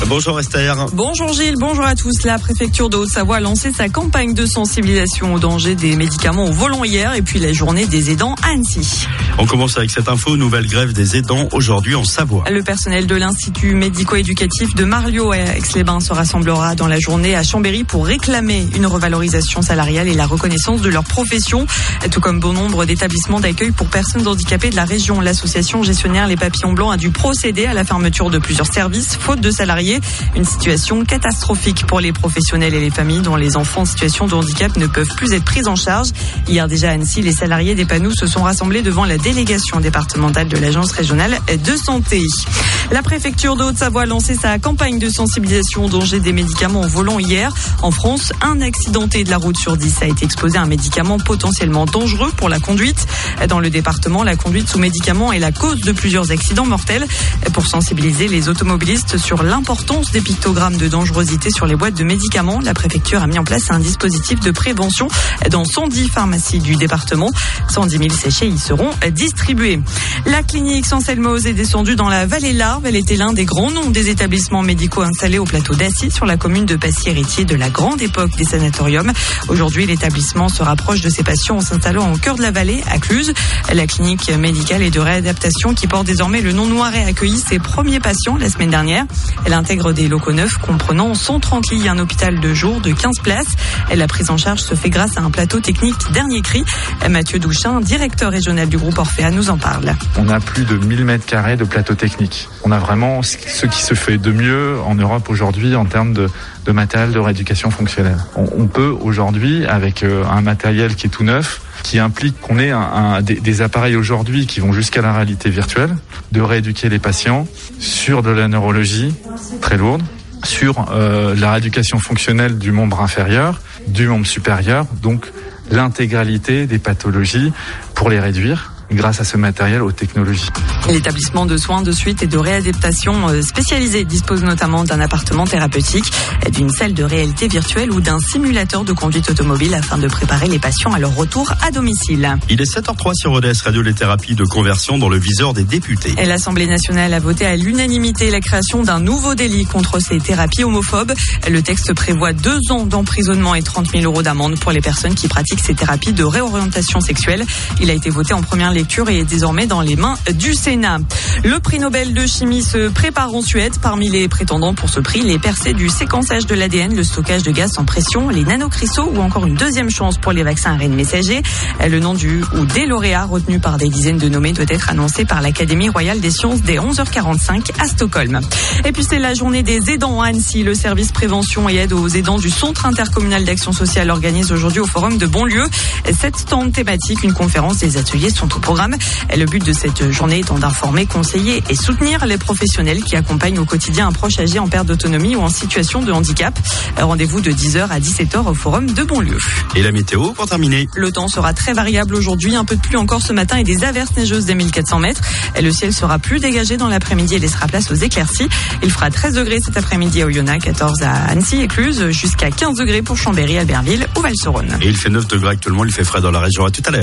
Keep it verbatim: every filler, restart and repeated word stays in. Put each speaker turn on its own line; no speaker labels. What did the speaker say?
Bonjour Esther.
Bonjour Gilles, bonjour à tous. La préfecture de Haute-Savoie a lancé sa campagne de sensibilisation au danger des médicaments au volant hier et puis la journée des aidants à Annecy.
On commence avec cette info, nouvelle grève des aidants aujourd'hui en Savoie.
Le personnel de l'Institut médico-éducatif de Marliot à Aix-les-Bains se rassemblera dans la journée à Chambéry pour réclamer une revalorisation salariale et la reconnaissance de leur profession. Tout comme bon nombre d'établissements d'accueil pour personnes handicapées de la région, l'association gestionnaire Les Papillons Blancs a dû procéder à la fermeture de plusieurs services, faute de salariés. Une situation catastrophique pour les professionnels et les familles dont les enfants en situation de handicap ne peuvent plus être pris en charge. Hier déjà à Annecy, les salariés des Panous se sont rassemblés devant la délégation départementale de l'Agence régionale de santé. La préfecture de Haute-Savoie a lancé sa campagne de sensibilisation au danger des médicaments au volant hier. En France, un accidenté de la route sur dix a été exposé à un médicament potentiellement dangereux pour la conduite. Dans le département, la conduite sous médicaments est la cause de plusieurs accidents mortels. Pour sensibiliser les automobilistes sur l'importance des pictogrammes de dangerosité sur les boîtes de médicaments, la préfecture a mis en place un dispositif de prévention dans cent dix pharmacies du département. cent dix mille sachets y seront distribués. La clinique Sanselmoz est descendue dans la vallée Larve. Elle était l'un des grands noms des établissements médicaux installés au plateau d'Assy sur la commune de Passy-Héritier de la grande époque des sanatoriums. Aujourd'hui, l'établissement se rapproche de ses patients en s'installant au cœur de la vallée, à Cluse. La clinique médicale et de réadaptation qui porte désormais le nom Noiret a accueilli ses premiers patients la semaine dernière. Elle intègre des locaux neufs comprenant cent trente lits et un hôpital de jour de quinze places. La prise en charge se fait grâce à un plateau technique dernier cri. Mathieu Douchin, directeur régional du groupe Orphéa, nous en parle.
On a plus de mille mètres carrés de plateau technique. On a vraiment ce qui se fait de mieux en Europe aujourd'hui en termes de, de matériel de rééducation fonctionnelle. On, on peut aujourd'hui, avec un matériel qui est tout neuf, qui implique qu'on ait un, un, des, des appareils aujourd'hui qui vont jusqu'à la réalité virtuelle, de rééduquer les patients sur de la neurologie très lourde, sur euh, la rééducation fonctionnelle du membre inférieur, du membre supérieur, donc l'intégralité des pathologies pour les réduire grâce à ce matériel aux technologies.
L'établissement de soins de suite et de réadaptation spécialisé dispose notamment d'un appartement thérapeutique, d'une salle de réalité virtuelle ou d'un simulateur de conduite automobile afin de préparer les patients à leur retour à domicile.
Il est sept heures zéro trois sur O D S Radio, les thérapies de conversion dans le viseur des députés.
Et l'Assemblée nationale a voté à l'unanimité la création d'un nouveau délit contre ces thérapies homophobes. Le texte prévoit deux ans d'emprisonnement et trente mille euros d'amende pour les personnes qui pratiquent ces thérapies de réorientation sexuelle. Il a été voté en première lecture et est désormais dans les mains du Sénat. Le prix Nobel de chimie se prépare en Suède. Parmi les prétendants pour ce prix, les percées du séquençage de l'A D N, le stockage de gaz sans pression, les nanocristaux ou encore une deuxième chance pour les vaccins A R N messagers. Le nom du ou des lauréats retenus par des dizaines de nommés doit être annoncé par l'Académie royale des sciences dès onze heures quarante-cinq à Stockholm. Et puis c'est la journée des aidants à Annecy. Le service prévention et aide aux aidants du Centre intercommunal d'action sociale organise aujourd'hui au forum de Bonlieu sept stands thématiques, une conférence, des ateliers sont au programme. Le but de cette journée étant d'informer, conseiller et soutenir les professionnels qui accompagnent au quotidien un proche âgé en perte d'autonomie ou en situation de handicap. Rendez-vous de dix heures à dix-sept heures au forum de Bonlieu.
Et la météo pour terminer.
Le temps sera très variable aujourd'hui, un peu de pluie encore ce matin et des averses neigeuses des mille quatre cents mètres. Le ciel sera plus dégagé dans l'après-midi et laissera place aux éclaircies. Il fera treize degrés cet après-midi à Oyonnax, quatorze à Annecy et Cluse, jusqu'à quinze degrés pour Chambéry, Albertville ou Val-sur-Rhône.
Et il fait neuf degrés actuellement, il fait frais dans la région. À tout à l'heure.